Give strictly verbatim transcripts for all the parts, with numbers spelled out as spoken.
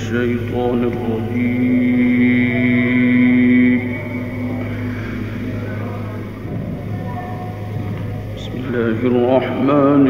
الشيطان الرجيم. بسم الله الرحمن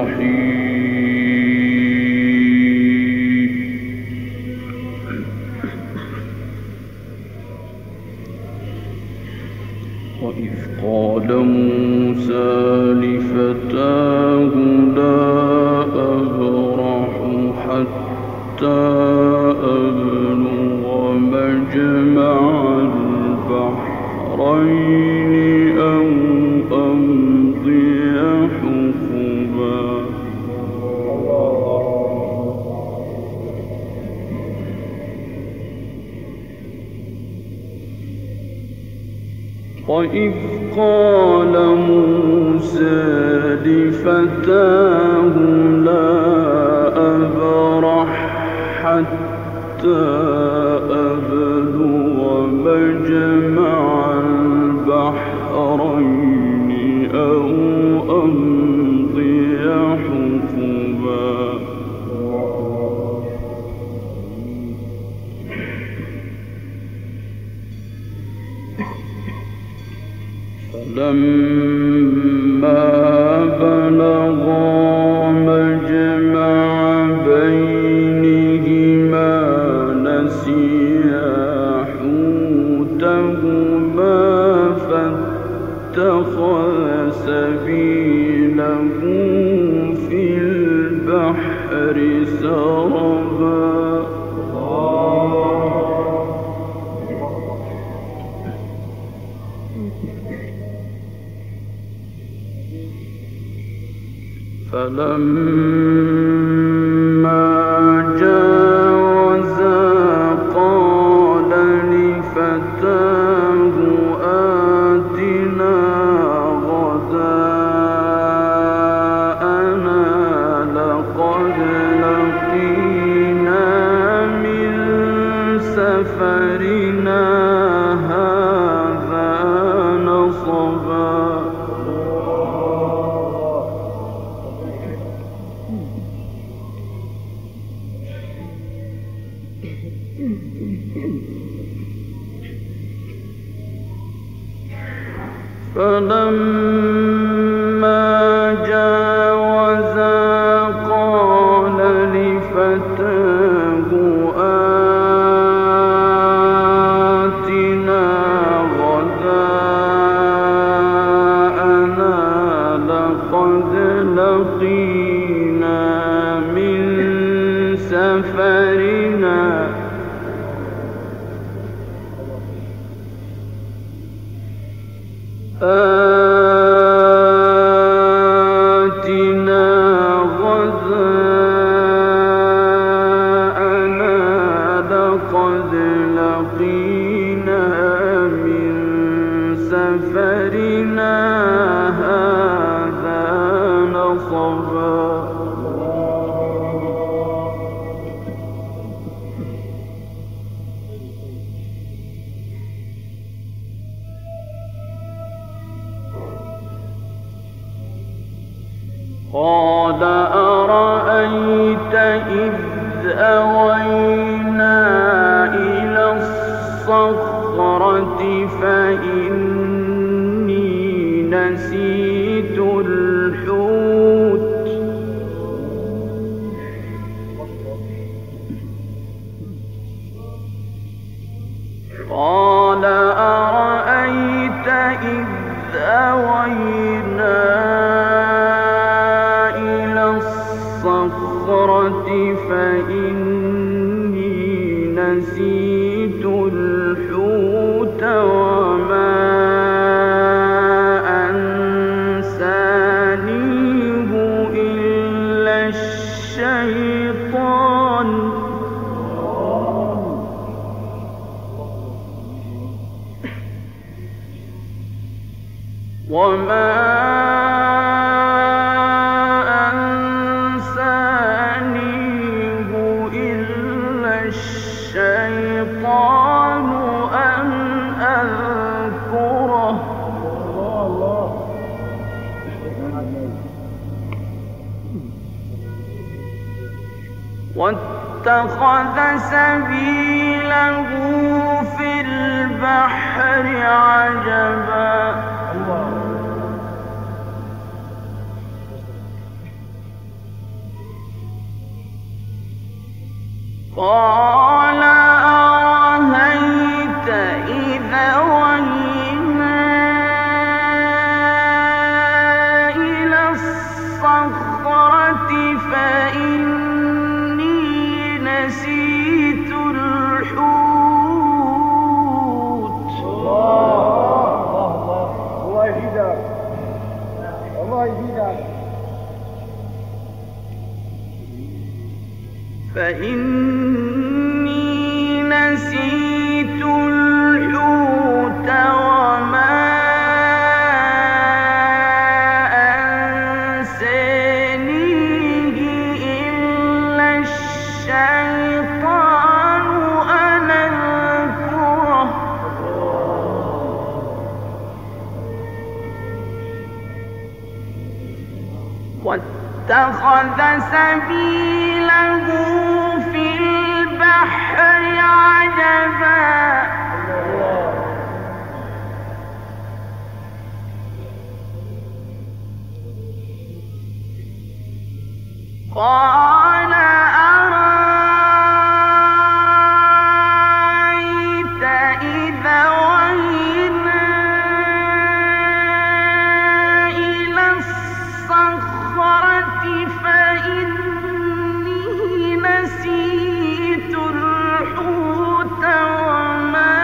الرحيم. وإذ قال موسى لفتاه لا أبرح حتى أبلغ مجمع البحرين أو أمضي حقبا. وإذ قال موسى لفتاه لا أبرح حتى أبلغ مجمع البحرين أو أمضي حقبا. فلما بلغا مجمع بينهما نسيا حوتهما فاتخذ سبيله في البحر سربا. فلما جاوزا قال لفتاه آتنا غداءنا لقد لقينا من سفرنا هذا نصبا. فلما جاوزا قال لفتاه آتنا غداءنا لقد لقينا من سفرنا آتنا غداءنا لقد لقينا من سفرنا هذا نصبا. قال أرأيت إذ أوينا إلى الصخرة فإني نسيت الحوت قال أرأيت إذ أوينا فإني نسيت الحوت وما أنسانيه إلا الشيطان وما الشيطان أن أذكره واتقوا واتخذ سبيله في البحر عجبا قال أرهيت إذا وينا إلى الصخرة فإني نسيت الحوت الله الله يهديك الله يهديك فإني نسيت الحوت وما أنسانيه إلا الشيطان أن أذكره واتخذ سبيله في البحر عجبا قال أرأيت إذا وينا إلى الصخرة فإني نسيت الحوت وما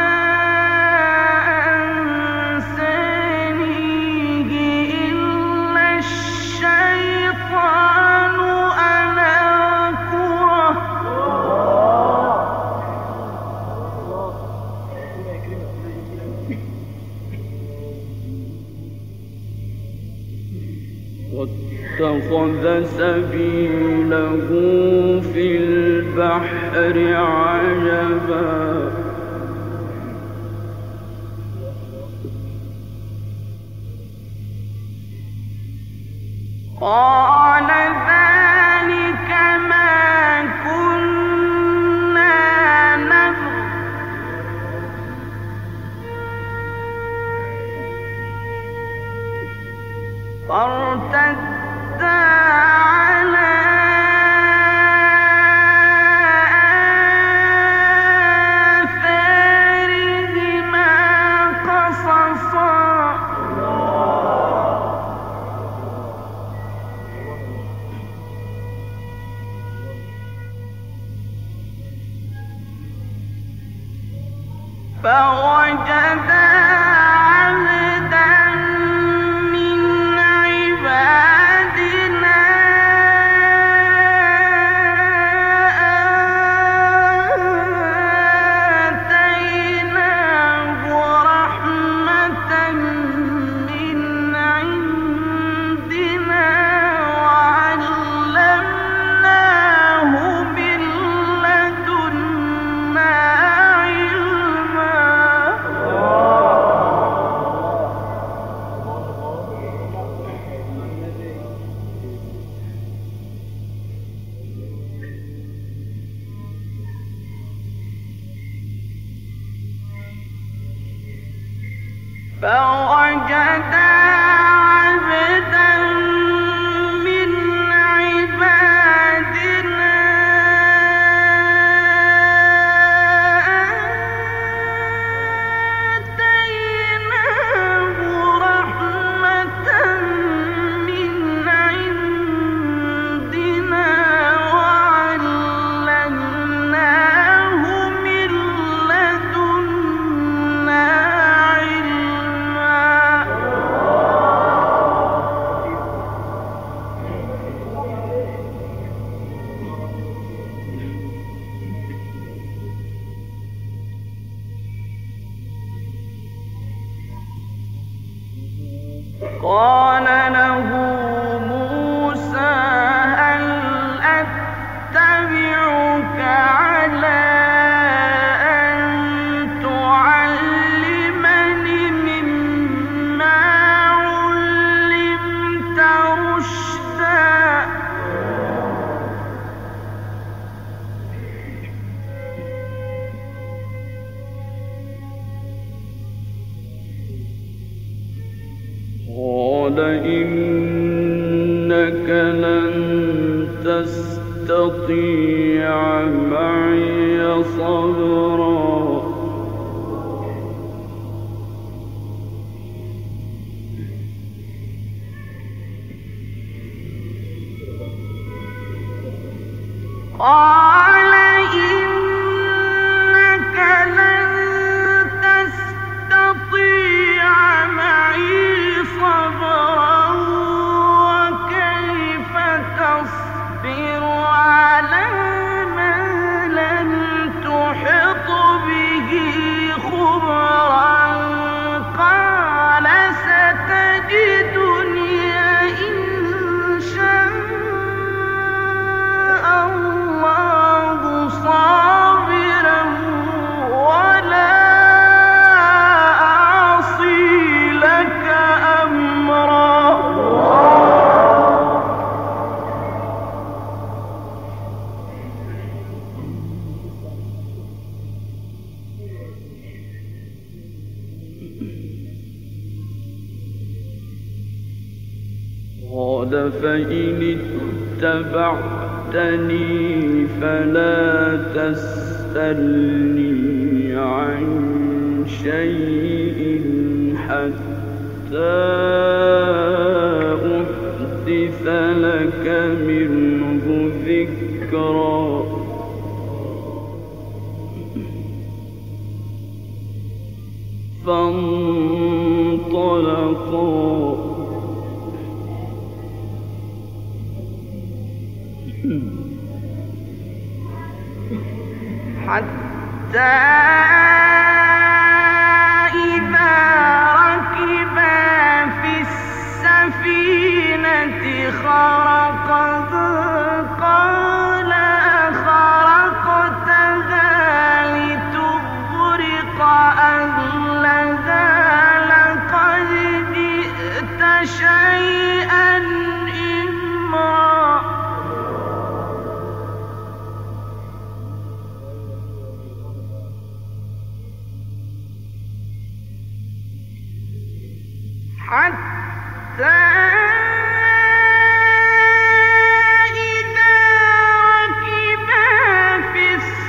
أنسانيه إلا الشيطان أن أذكره واتخذ سبيله في البحر عجبا قال ذلك ما كنا نبغي فارتدا على آثارهما قصصا فوجدا عبدا من عبادنا آتيناه رحمة من عندنا وعلمناه من لدنا علما فوجدا عبدا من عبادنا آتيناه رحمة من عندنا وعلمناه من لدنا علما قال له موسى هل أتبعك على أن تعلمني مما علمت رشدا إنك لن تستطيع معي صبرا قال إنك لن تستطيع معي صبرا وكيف تصبر على ما لم تحط به خبرا قال ستجدني إن شاء الله صابرا ولا أعصي لك أمرا قال فإن اتبعتني فلا تسألني عن شيء حتى أحدث لك منه ذكرا فانطلقا حتى إذا ركبا في السفينة خرقها قال أخرقتها لتغرق أهلها لقد جئت شيئا إمرا حتى إذا ركبا في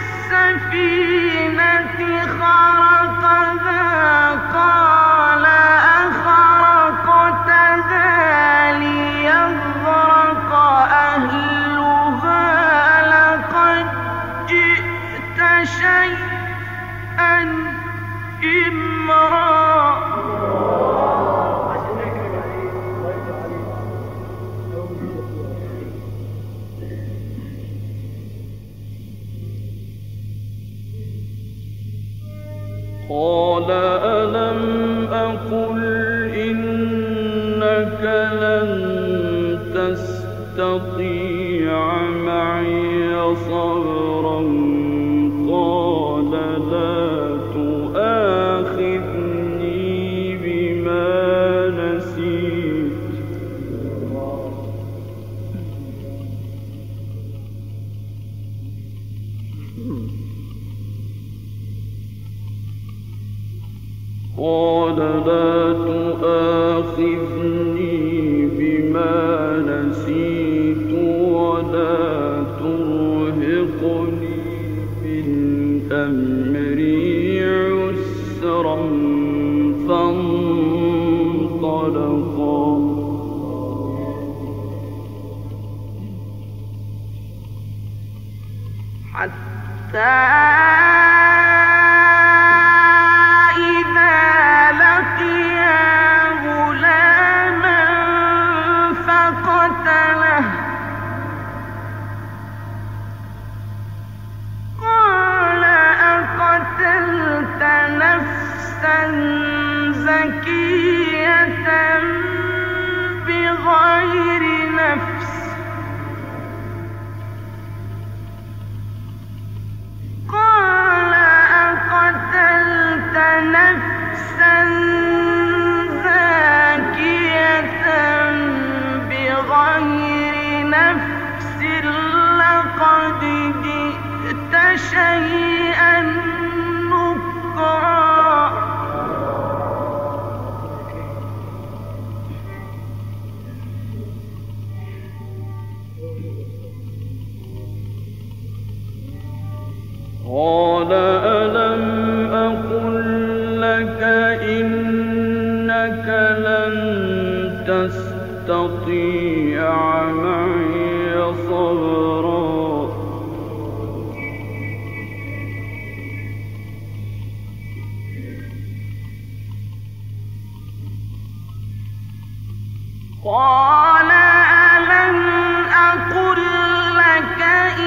السفينة خرقها قال أخرقتها ليغرق أهلها لقد جئت شيئا إمرا قال ألم أقل إنك لن تستطيع معي صبرا قال لا تؤاخذني بما نسيت قال لا تؤاخذني بما نسيت ولا ترهقني من أمري عسرا فانطلقا حتى زكية بغير نفس قال أقتلت نفسا زكية بغير نفس لقد جئت شيئا نكرا قال ألم أقل لك إنك لن تستطيع معي صبرا قال ألم أقل لك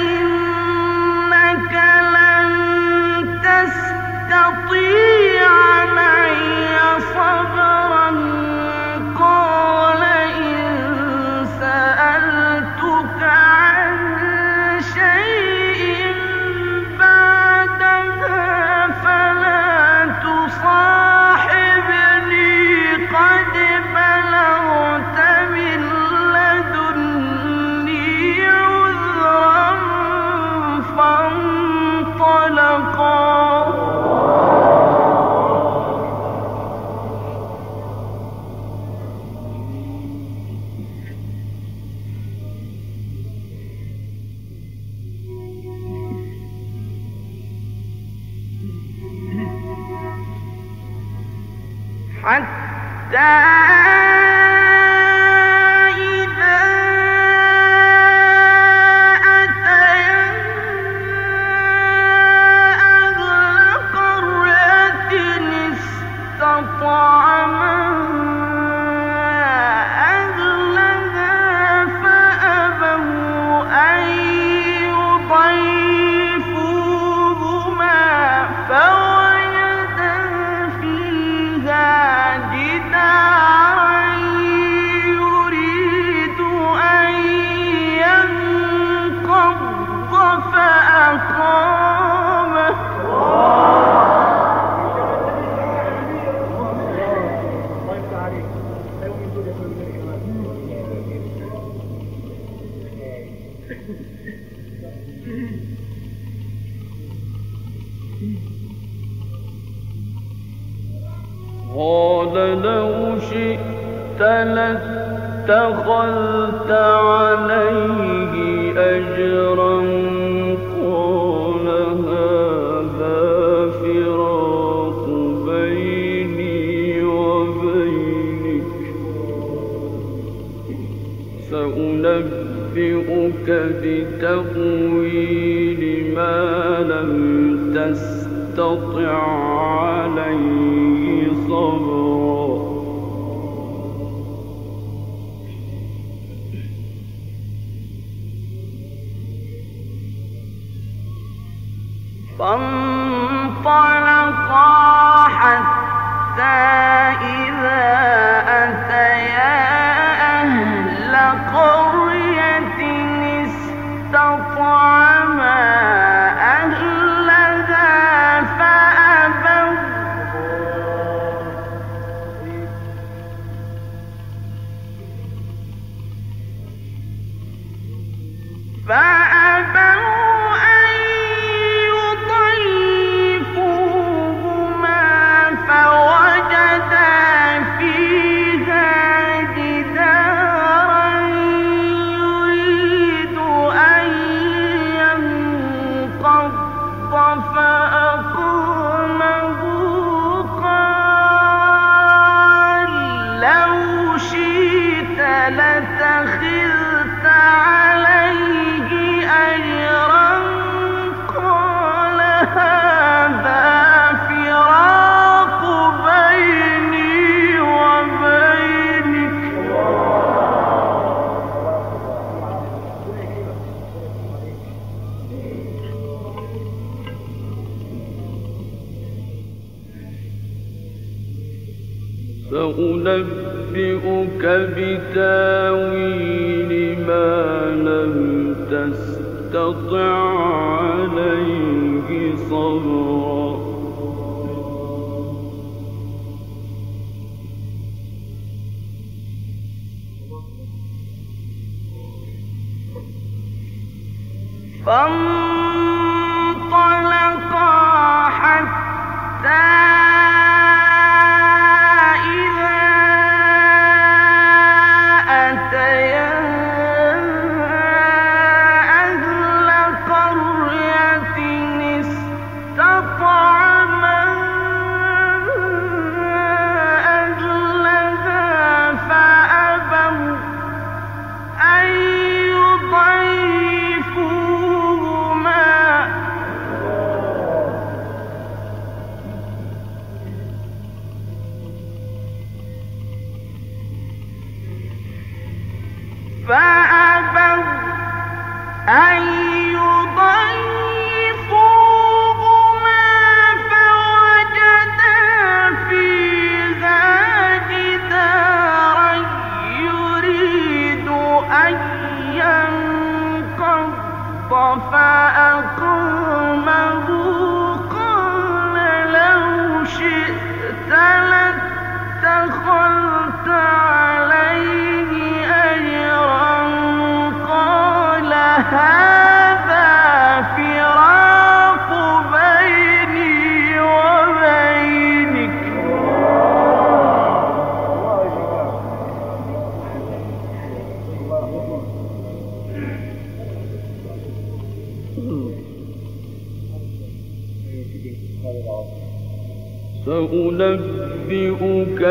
إنك لن تستطيع معي صبرا قال إن سألتك عن شيء بعدها فلا تصاحبني قد بلغت من لدني عذرا فانطلقا حتى إذا أتيا أهل قرية استطعما أهلها فأبوا أن يضيفوهما فوجدا فيها جدارا يريد أن ينقض فأقامه قال لو شئت لاتخذت عليه أجرا قال هذا فراق بيني وبينك سأنبئك بتأويل ما لم تستطع عليه صبرا فانطلقا حتى إذا أتيا أهل قرية استطعما أهلها فأبوا فأبوا أن يضيفوهما فوجدا فيها جدارا يريد أن ينقض فأقامه قال لو شئت لاتخذت عليه أجرا قال هذا فراق بيني وبينك سأنبئك بتاويل ما لم تستطع عليه صبرا فانطلقا حتى فأبوا أن يضيفوهما فوجدا فيها جدارا يريد أن ينقض فأقامه قال لو شئت لاتخذت عليه أجرا قال هذا فراق بيني وبينك سأنبئك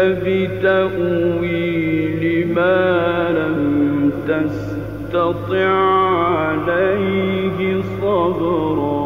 بتأويل ما لم تستطع عليه صبرا